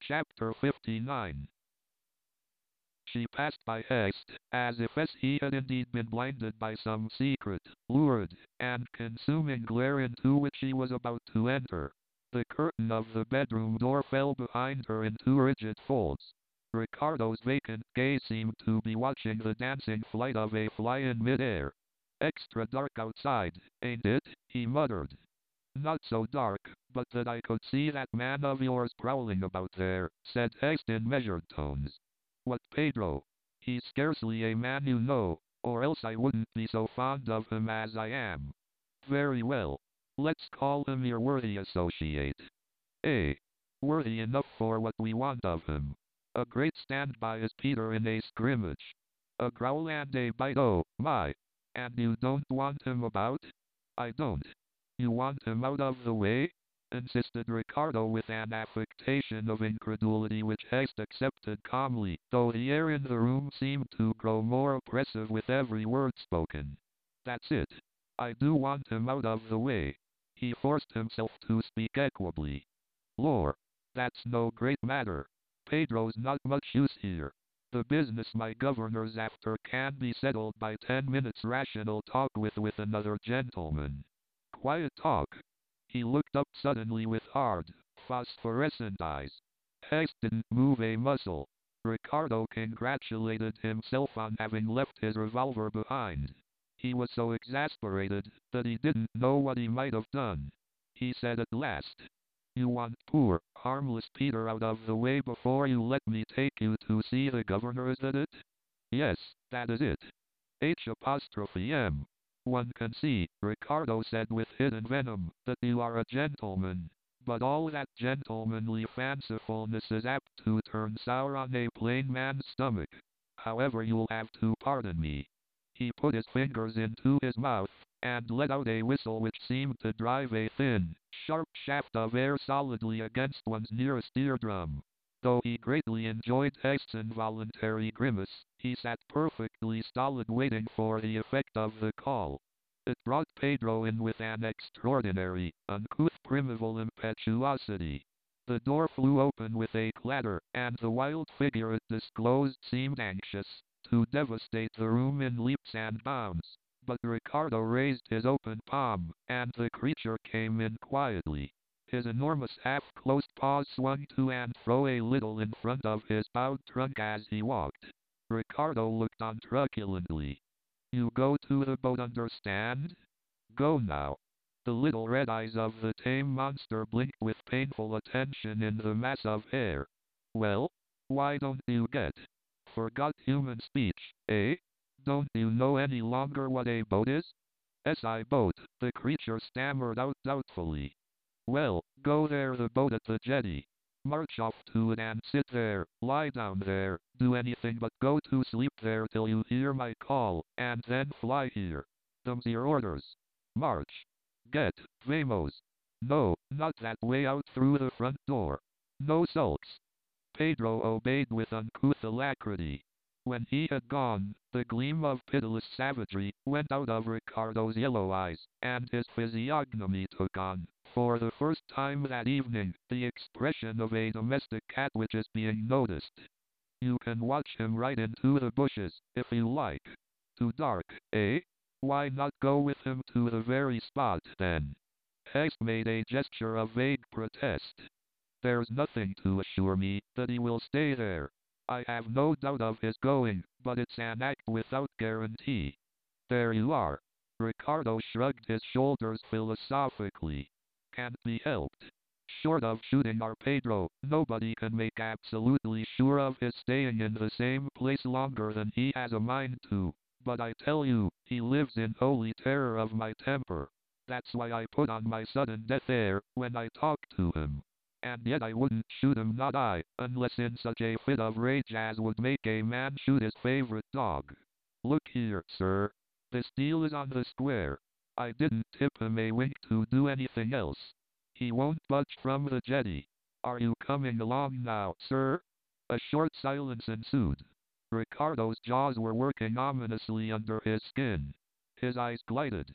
Chapter 59. She passed by Hest, as if he had indeed been blinded by some secret, lurid, and consuming glare into which she was about to enter. The curtain of the bedroom door fell behind her in two rigid folds. Ricardo's vacant gaze seemed to be watching the dancing flight of a fly in midair. "Extra dark outside, ain't it?" he muttered. "Not so dark, but that I could see that man of yours prowling about there," said Hest in measured tones. "What Pedro? He's scarcely a man you know, or else I wouldn't be so fond of him as I am." "Very well. Let's call him your worthy associate." "Eh? Worthy enough for what we want of him. A great stand-by is Peter in a scrimmage. A growl and a bite, oh, my. And you don't want him about?" "I don't." "You want him out of the way?" insisted Ricardo with an affectation of incredulity which Hest accepted calmly, though the air in the room seemed to grow more oppressive with every word spoken. "That's it. I do want him out of the way." He forced himself to speak equably. "Lor, that's no great matter. Pedro's not much use here. The business my governor's after can be settled by 10 minutes rational talk with another gentleman." "Quiet talk." He looked up suddenly with hard, phosphorescent eyes. Hest didn't move a muscle. Ricardo congratulated himself on having left his revolver behind. He was so exasperated that he didn't know what he might have done. He said at last, "You want poor, harmless Peter out of the way before you let me take you to see the governor, is that it?" "Yes, that is it." H''M. "One can see," Ricardo said with hidden venom, "that you are a gentleman. But all that gentlemanly fancifulness is apt to turn sour on a plain man's stomach. However, you'll have to pardon me." He put his fingers into his mouth, and let out a whistle which seemed to drive a thin, sharp shaft of air solidly against one's nearest eardrum. Though he greatly enjoyed Hest's involuntary grimace, he sat perfectly stolid waiting for the effect of the call. It brought Pedro in with an extraordinary, uncouth primeval impetuosity. The door flew open with a clatter, and the wild figure it disclosed seemed anxious to devastate the room in leaps and bounds. But Ricardo raised his open palm, and the creature came in quietly. His enormous half-closed paws swung to and fro a little in front of his bowed trunk as he walked. Ricardo looked on truculently. "You go to the boat, understand? Go now." The little red eyes of the tame monster blinked with painful attention in the mass of hair. "Well? Why don't you get? Forgot human speech, eh? Don't you know any longer what a boat is?" "SI boat," the creature stammered out doubtfully. "Well, go there, the boat at the jetty. March off to it and sit there, lie down there, do anything but go to sleep there till you hear my call, and then fly here. Them's your orders. March. Get, vamos. No, not that way, out through the front door. No sulks." Pedro obeyed with uncouth alacrity. When he had gone, the gleam of pitiless savagery went out of Ricardo's yellow eyes, and his physiognomy took on, for the first time that evening, the expression of a domestic cat which is being noticed. "You can watch him right into the bushes, if you like. Too dark, eh? Why not go with him to the very spot, then?" Hest made a gesture of vague protest. "There's nothing to assure me that he will stay there. I have no doubt of his going, but it's an act without guarantee." "There you are." Ricardo shrugged his shoulders philosophically. "Can't be helped. Short of shooting our Pedro, nobody can make absolutely sure of his staying in the same place longer than he has a mind to. But I tell you, he lives in holy terror of my temper. That's why I put on my sudden death air when I talk to him. And yet I wouldn't shoot him, not I, unless in such a fit of rage as would make a man shoot his favorite dog. Look here, sir. This deal is on the square. I didn't tip him a wink to do anything else. He won't budge from the jetty. Are you coming along now, sir?" A short silence ensued. Ricardo's jaws were working ominously under his skin. His eyes glided.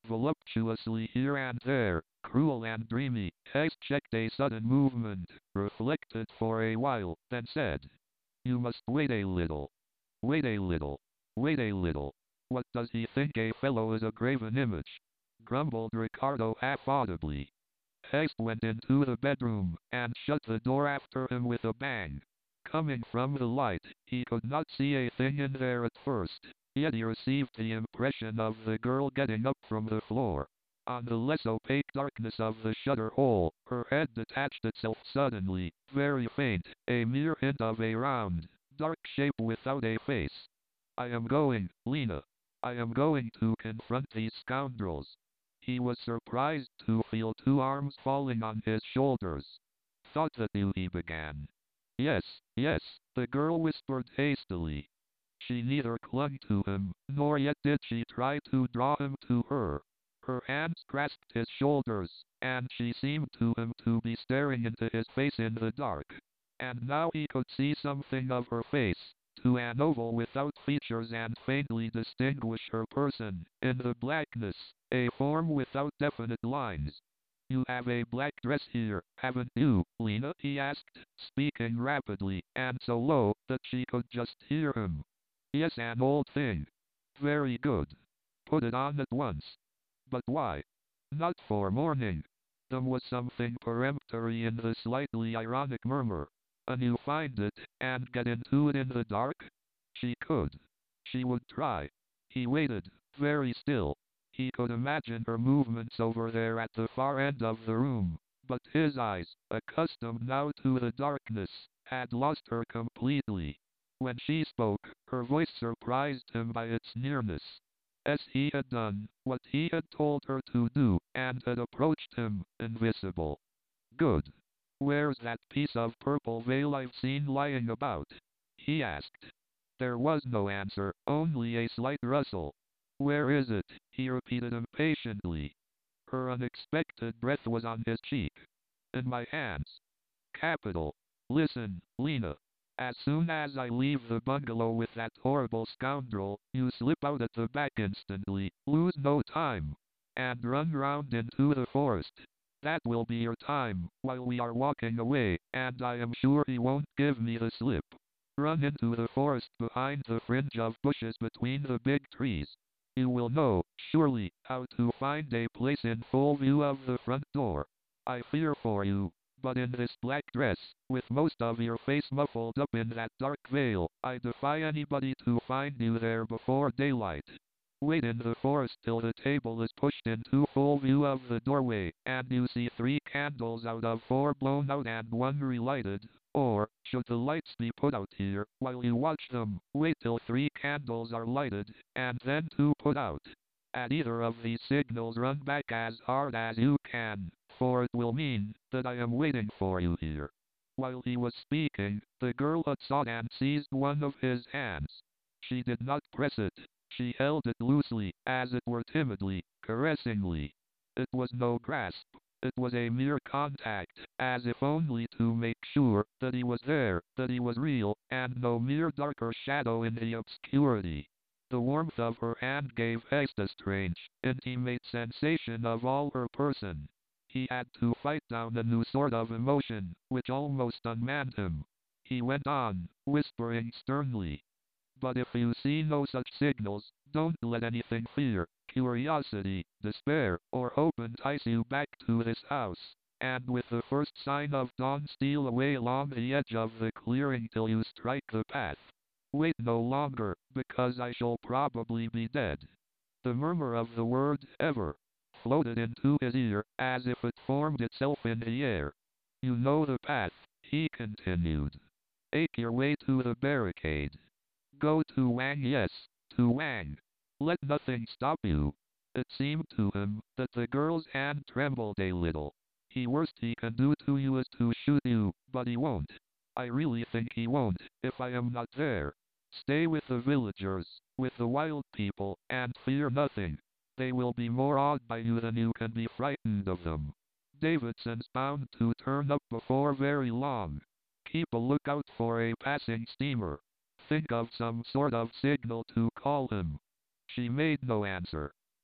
voluptuously here and there, cruel and dreamy. Hest checked a sudden movement, reflected for a while, then said, "You must wait a little. Wait a little. Wait a little. What does he think a fellow is a graven image?" grumbled Ricardo half-audibly. Hest went into the bedroom, and shut the door after him with a bang. Coming from the light, he could not see a thing in there at first, yet he received the impression of the girl getting up from the floor. On the less opaque darkness of the shutter hole, her head detached itself suddenly, very faint, a mere hint of a round, dark shape without a face. "I am going, Lena. I am going to confront these scoundrels." He was surprised to feel two arms falling on his shoulders. "Thought that you," he began. "Yes, yes," the girl whispered hastily. She neither clung to him, nor yet did she try to draw him to her. Her hands grasped his shoulders, and she seemed to him to be staring into his face in the dark. And now he could see something of her face, to an oval without features, and faintly distinguish her person, in the blackness, a form without definite lines. "You have a black dress here, haven't you, Lena?" he asked, speaking rapidly, and so low that she could just hear him. "Yes, an old thing." "Very good. Put it on at once." "But why?" "Not for morning." There was something peremptory in the slightly ironic murmur. "And you find it, and get into it in the dark?" She could. She would try. He waited, very still. He could imagine her movements over there at the far end of the room, but his eyes, accustomed now to the darkness, had lost her completely. When she spoke, her voice surprised him by its nearness. As he had done what he had told her to do, and had approached him, invisible. "Good. Where's that piece of purple veil I've seen lying about?" he asked. There was no answer, only a slight rustle. "Where is it?" he repeated impatiently. Her unexpected breath was on his cheek. "In my hands." "Capital. Listen, Lena. As soon as I leave the bungalow with that horrible scoundrel, you slip out at the back instantly, lose no time, and run round into the forest. That will be your time, while we are walking away, and I am sure he won't give me the slip. Run into the forest behind the fringe of bushes between the big trees. You will know, surely, how to find a place in full view of the front door. I fear for you, but in this black dress, with most of your face muffled up in that dark veil, I defy anybody to find you there before daylight. Wait in the forest till the table is pushed into full view of the doorway, and you see 3 candles out of 4 blown out and 1 relighted, or, should the lights be put out here, while you watch them, wait till 3 candles are lighted, and then 2 put out. At either of these signals run back as hard as you can, for it will mean that I am waiting for you here." While he was speaking, the girl had sought and seized one of his hands. She did not press it. She held it loosely, as it were timidly, caressingly. It was no grasp. It was a mere contact, as if only to make sure that he was there, that he was real, and no mere darker shadow in the obscurity. The warmth of her hand gave Hest a strange, intimate sensation of all her person. He had to fight down a new sort of emotion, which almost unmanned him. He went on, whispering sternly, "But if you see no such signals, don't let anything fear, curiosity, despair, or hope entice you back to this house, and with the first sign of dawn steal away along the edge of the clearing till you strike the path. Wait no longer, because I shall probably be dead." The murmur of the word "ever" floated into his ear, as if it formed itself in the air. "You know the path," he continued. "Take your way to the barricade. Go to Wang, yes, to Wang. Let nothing stop you." It seemed to him that the girl's hand trembled a little. "Worst he can do to you is to shoot you, but he won't. I really think he won't, if I am not there. Stay with the villagers, with the wild people, and fear nothing. They will be more awed by you than you can be frightened of them. Davidson's bound to turn up before very long. Keep a lookout for a passing steamer. Think of some sort of signal to call him." She made no answer.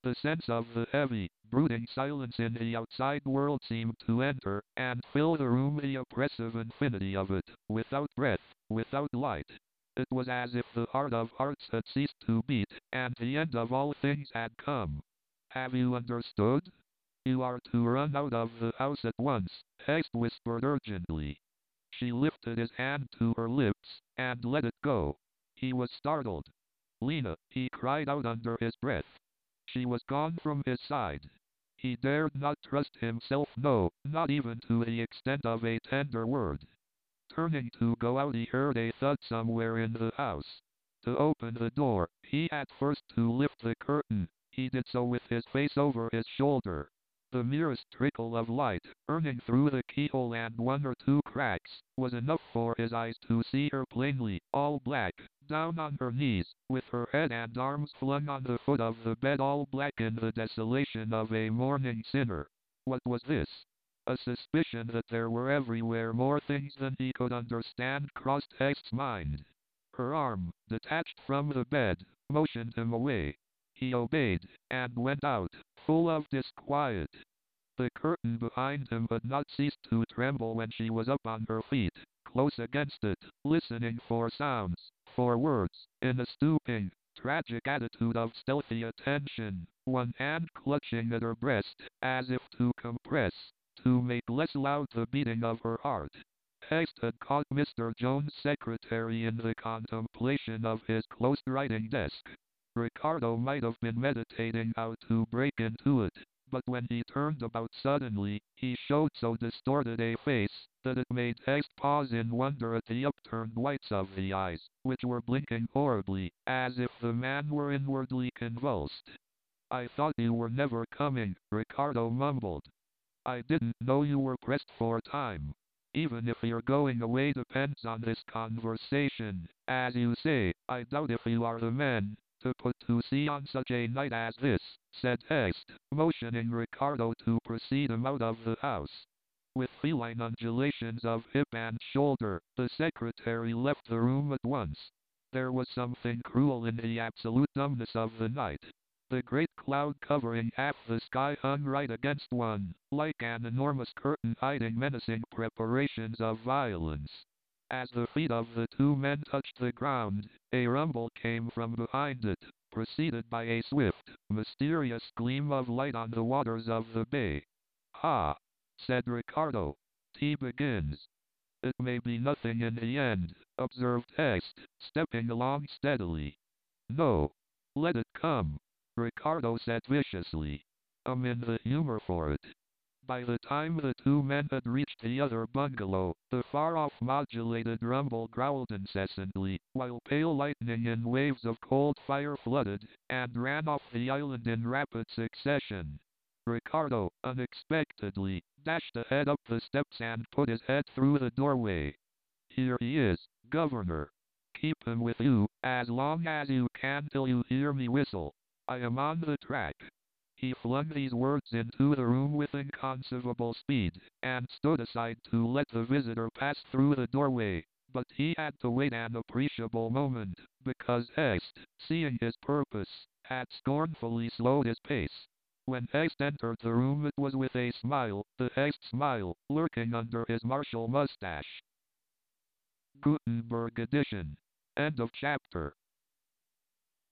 The sense of the heavy, brooding silence in the outside world seemed to enter and fill the room, the oppressive infinity of it, without breath, without light. It was as if the heart of hearts had ceased to beat, and the end of all things had come. Have you understood? You are to run out of the house at once, Heist whispered urgently. She lifted his hand to her lips, and let it go. He was startled. Lena, he cried out under his breath. She was gone from his side. He dared not trust himself, no, not even to the extent of a tender word. Turning to go out, he heard a thud somewhere in the house. To open the door, he had first to lift the curtain. He did so with his face over his shoulder. The merest trickle of light, earning through the keyhole and one or two cracks, was enough for his eyes to see her plainly, all black, down on her knees, with her head and arms flung on the foot of the bed, all black in the desolation of a mourning sinner. What was this? A suspicion that there were everywhere more things than he could understand crossed Hext's mind. Her arm, detached from the bed, motioned him away. He obeyed, and went out, full of disquiet. The curtain behind him had not ceased to tremble when she was up on her feet, close against it, listening for sounds, for words, in a stooping, tragic attitude of stealthy attention, one hand clutching at her breast, as if to compress, to make less loud the beating of her heart. Heist had caught Mr. Jones' secretary in the contemplation of his closed writing desk. Ricardo might have been meditating how to break into it, but when he turned about suddenly, he showed so distorted a face that it made Heist pause in wonder at the upturned whites of the eyes, which were blinking horribly, as if the man were inwardly convulsed. I thought you were never coming, Ricardo mumbled. I didn't know you were pressed for time. Even if your going away depends on this conversation, as you say, I doubt if you are the man to put to sea on such a night as this, said Heist, motioning Ricardo to precede him out of the house. With feline undulations of hip and shoulder, the secretary left the room at once. There was something cruel in the absolute dumbness of the night. The great cloud covering half the sky hung right against one, like an enormous curtain hiding menacing preparations of violence. As the feet of the two men touched the ground, a rumble came from behind it, preceded by a swift, mysterious gleam of light on the waters of the bay. Ha! Said Ricardo. Tea begins. It may be nothing in the end, observed Heist, stepping along steadily. No. Let it come. Ricardo said viciously. I'm in the humor for it. By the time the two men had reached the other bungalow, the far-off modulated rumble growled incessantly, while pale lightning in waves of cold fire flooded and ran off the island in rapid succession. Ricardo, unexpectedly, dashed ahead up the steps and put his head through the doorway. Here he is, Governor. Keep him with you, as long as you can till you hear me whistle. I am on the track. He flung these words into the room with inconceivable speed, and stood aside to let the visitor pass through the doorway. But he had to wait an appreciable moment, because Heist, seeing his purpose, had scornfully slowed his pace. When Heist entered the room, it was with a smile, the Heist smile, lurking under his martial mustache. Gutenberg edition. End of chapter.